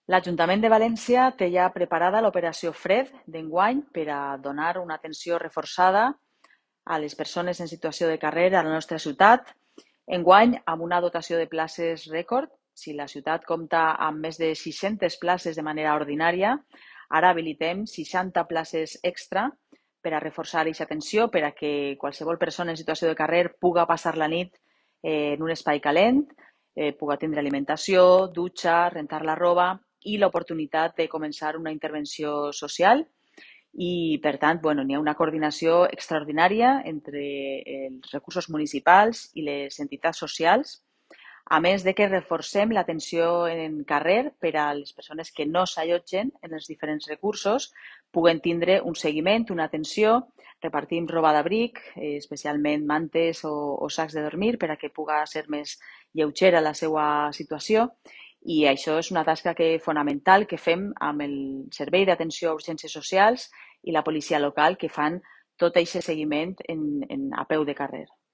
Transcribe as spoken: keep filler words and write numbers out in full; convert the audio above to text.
L'Ajuntament de València té ja preparada l'operació Fred d'enguany per a donar una atenció reforçada a les persones en situació de carrer a la nostra ciutat. Enguany, amb una dotació de places rècord, si la ciutat compta amb més de sis-centes places de manera ordinària, ara habilitem seixanta places extra per a reforçar aquesta atenció, per a que qualsevol persona en situació de carrer puga passar la nit eh, en un espai calent, eh, puga tindre alimentació, dutxa, rentar la roba i l'oportunitat de començar una intervenció social i, per tant, bueno, n'hi ha una coordinació extraordinària entre els recursos municipals i les entitats socials, a més de que reforcem l'atenció en carrer per a les persones que no s'allotgen en els diferents recursos puguen tindre un seguiment, una atenció, repartim roba d'abric, eh, especialment mantes o, o sacs de dormir per a que puga ser més lleugera la seva situació i això és una tasca que, fonamental que fem amb el Servei d'Atenció a Urgències Socials i la policia local que fan tot aquest seguiment en, en, a peu de carrer.